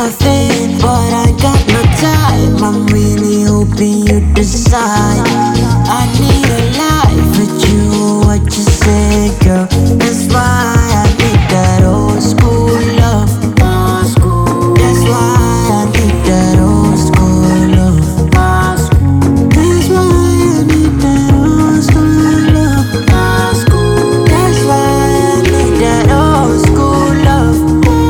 nothing, but I got no time. I'm really hoping you decide. I need a life with you, what you say, girl? That's why I need that old school love. Old school. That's why I need that old school love. Old school. That's why I need that old school love. Old school. That's why I need that old school love.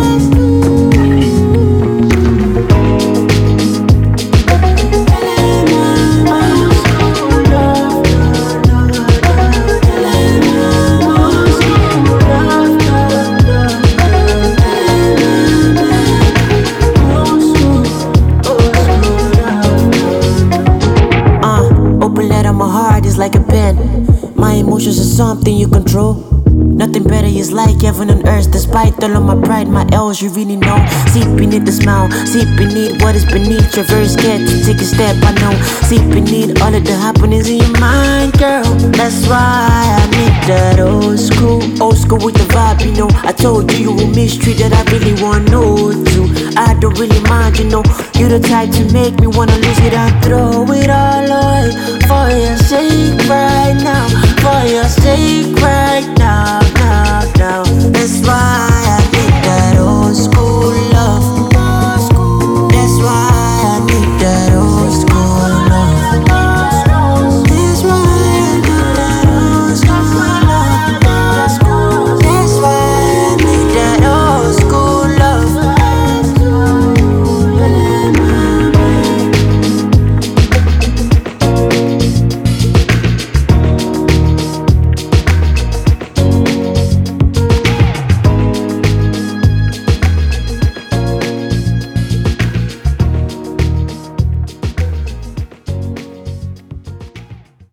Open letter, my heart is like a pen. My emotions are something you control. Nothing better is like heaven on earth. Despite all of my pride, my L's, you really know. See beneath the smile, see beneath what is beneath your verse. Scared to take a step, I know. See beneath all of the happenings in your mind, girl. That's why I need that old school with the vibe, you know. I told you you were mistreated, I really want know to. I don't really mind, you know. You the type to make me wanna lose it and throw it all away. For your sake right now, for your sake right now, now. That's why